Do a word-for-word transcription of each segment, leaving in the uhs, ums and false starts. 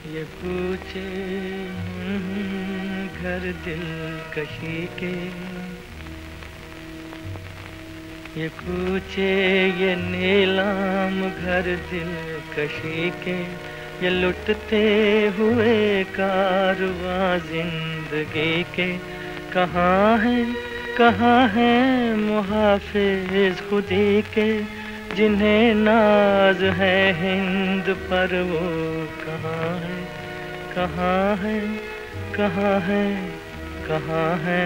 ये पूछे घर दिल कशी के, ये पूछे ये नीलाम घर दिल कशी के, ये लुटते हुए कारवां जिंदगी के। कहाँ है कहाँ है मुहाफिज खुदी के, जिन्हें नाज है हिंद पर वो कहाँ है, कहाँ है, कहाँ है, कहाँ है।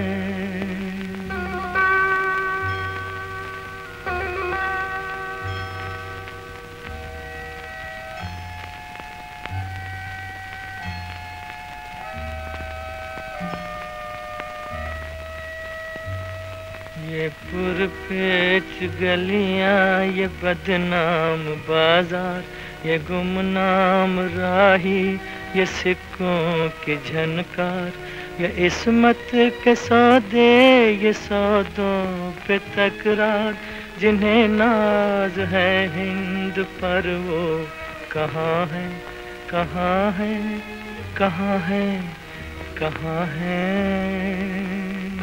ये पुरपेच गलियां, ये बदनाम बाजार, ये गुमनाम राही, ये सिक्कों की झनकार, ये इस्मत के सौदे, ये सौदों पे तकरार, जिन्हें नाज है हिंद पर वो कहाँ है, कहाँ है, कहाँ है, कहाँ है।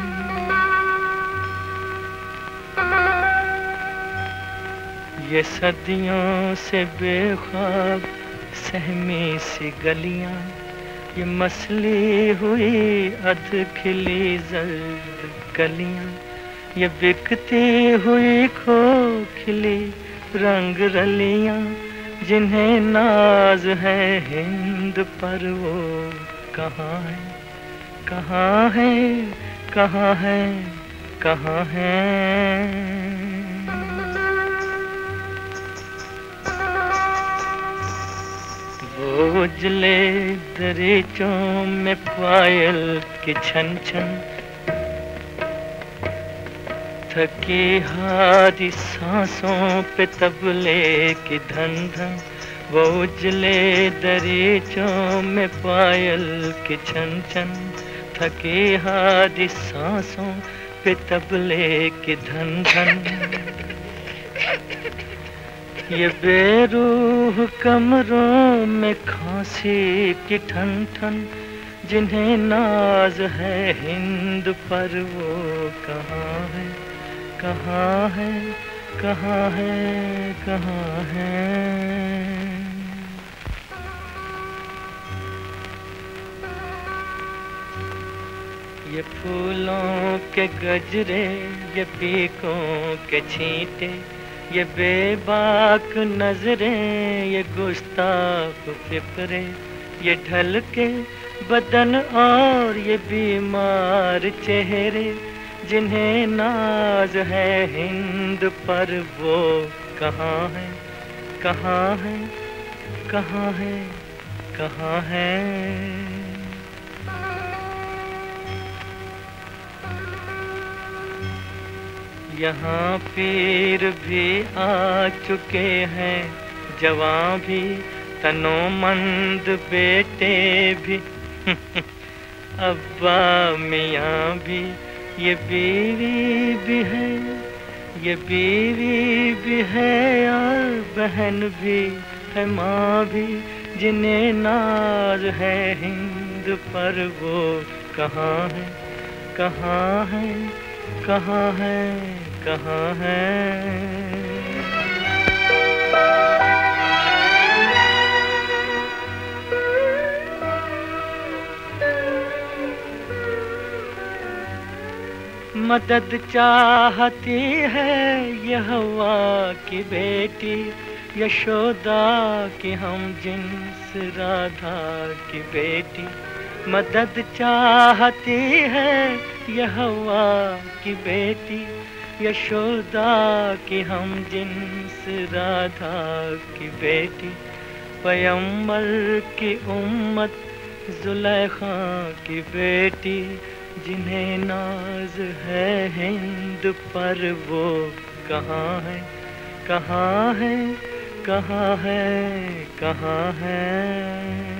ये सदियों से बेख्वाब सहमी सी गलियां, ये मसली हुई अध खिली जर्द कलियां, ये बिकती हुई खोखली रंग रलियां, जिन्हें नाज है हिंद पर वो कहाँ है, कहाँ है, कहाँ है, कहाँ है। वो उजले दरीचों में पायल की छन छन, थकी हारी सांसों पे तबले की धन धन। वो उजले दरीचों में पायल की छन छन, थकी हारी सांसों पे तबले की धन धन। ये बेरूह कमरों में खांसी की ठन ठन, जिन्हें नाज है हिंद पर वो कहाँ है, कहाँ है, कहाँ है, कहाँ है। ये फूलों के गजरे, ये पीकों के छींटे, ये बेबाक नजरें, ये गुस्ताख फिक्रे, ये ढल के बदन और ये बीमार चेहरे, जिन्हें नाज है हिंद पर वो कहाँ है, कहाँ है, कहाँ है, कहाँ है। यहाँ पीर भी आ चुके हैं, जवां भी, तनोमंद बेटे भी, अब्बा मियाँ भी, ये बीवी भी है, ये बीवी भी है और बहन भी है, माँ भी, जिन्हें नाज है हिंद पर वो कहाँ है, कहाँ है, कहाँ है, कहाँ है। मदद चाहती है ये हवा की बेटी, यशोदा की हम जिन्स राधा की बेटी। मदद चाहती है ये हवा की बेटी, यशोदा की हम जिन्स राधा की बेटी। पैगंबर की उम्मत जुलेखा की बेटी, जिन्हें नाज है हिंद पर वो कहाँ है, कहाँ है, कहाँ है, कहाँ है।